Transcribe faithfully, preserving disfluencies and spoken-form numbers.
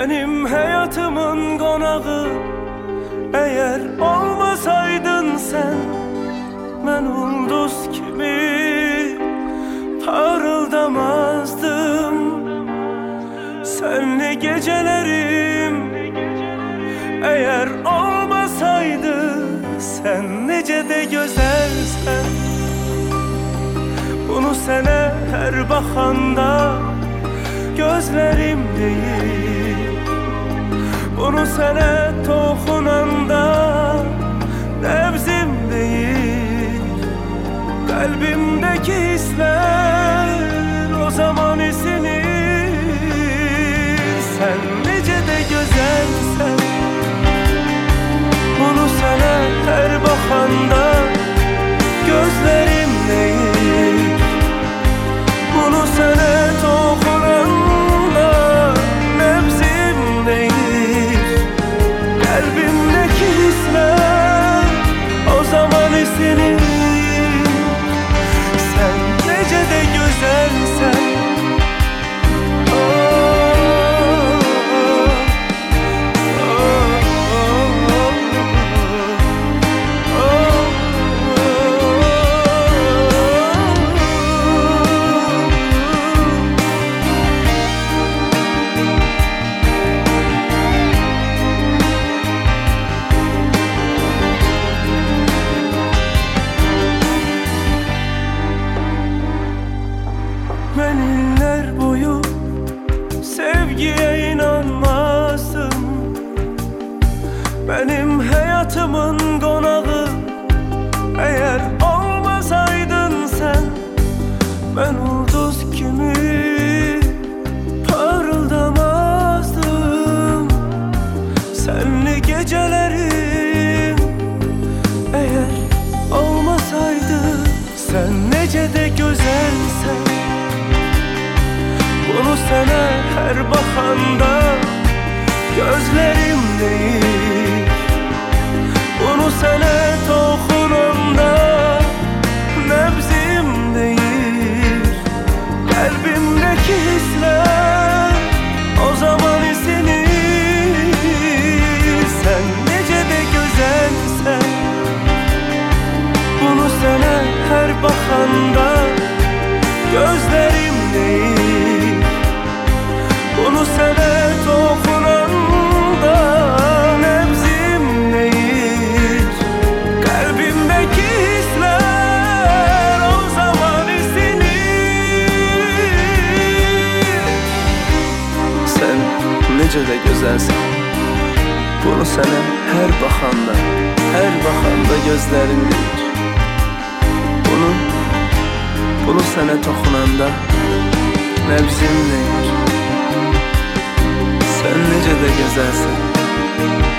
Benim hayatımın konağı, eğer olmasaydın sen, ben ulduz gibi parıldamazdım. Senli gecelerim eğer olmasaydı, sen nece de güzelsen. Bunu sana her bakanda gözlerim değil, bunu sana dokunanda nebzim değil. Kalbimdeki hisler o zaman isinir. Sen nece de güzelsen, bunu sana her bakanda gözlerim değil, bunu sana dokunanda nebzim değil. Kalbimdeki hisler o zaman isinir. Sen nece de güzelsen. Ben iller boyu sevgiye inanmazdım. Benim hayatımın konağı, eğer olmasaydın sen, ben ulduz gibi parıldamazdım. Senli gecelerim eğer olmasaydı, sen nece de güzelsen. Bunu sana her bakanda gözlerim değil, bunu sana dokunanda nebzim değil. Kalbimdeki hisler o zaman isinir. Sen nece de güzelsen, bunu sana her bakanda gözlerim değil, bunu sana dokunanda nebzim değil. Kalbimdeki hisler o zaman isinir. Sen nece de güzelsin, bunu sana her bakanda, her bakanda gözlerin deyir. Bunu, bunu sana toxunanda nebzim deyir. Sen nece de güzelsin.